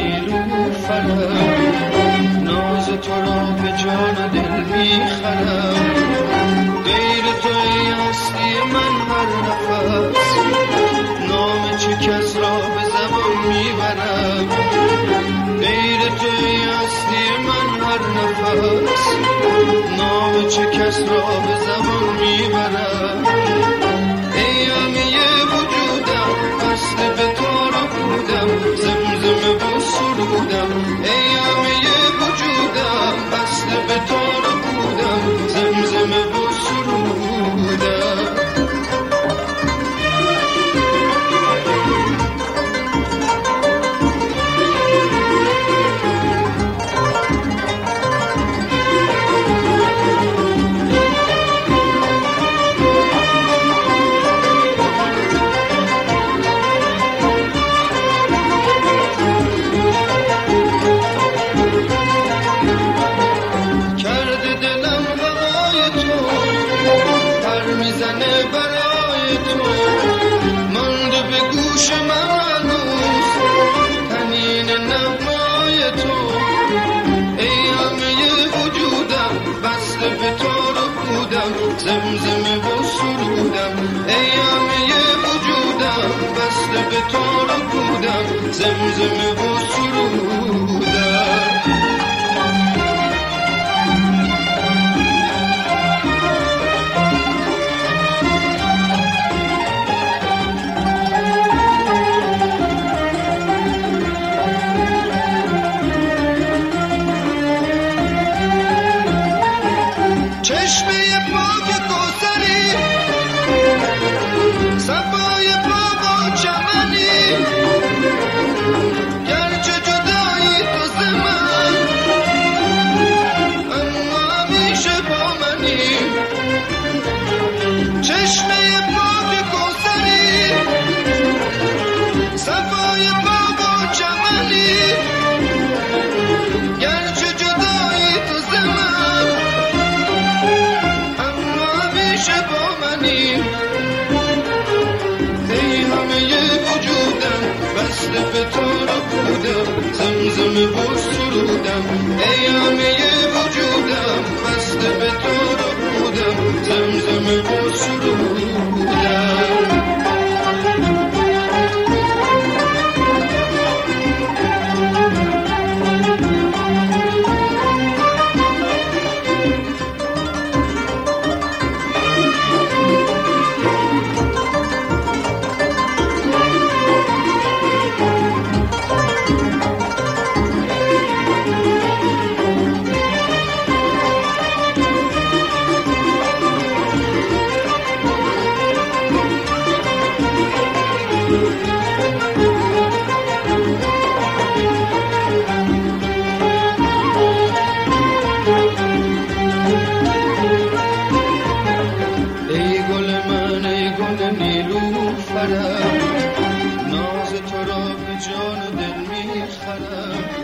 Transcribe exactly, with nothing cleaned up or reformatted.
نیلوفرم، ناز تو را به جان و دل میخرم. غیر تو ای هستی من هر نفس، نام چه کس را به زبان میبرم. غیر تو ای هستی من هر نفس، نام چه کس را به زبان میبرم. ای همه وجودم بسته به تو را بودم، زمزمه و سرودم. ای همه وجودم بسته به تو را بودم، زمزمه و سرودم. میزنه برای تو، مانده به گوش من هنوز تنین نغمه‌های تو. ای همه وجودم بسته به تو رو بودم، زمزمه و سرودم. ای همه وجودم بسته به تو رو بودم، زمزمه و سرودم. چشمه پاک کوثری، صفای بابا چمنی، گرچه جدایی تو ز من، اما همیشه با منی. چشمه پاک کوثری، صفای بابا چمنی، گرچه جدایی تو ز من، با منی. ای همه وجودم بسته به تو را بودم، زمزمه و سرودم. ای همه وجودم بسته به تو را بودم، زمزمه و سرودم. نیلوفرم، ناز تو را به جان و دل میخرم.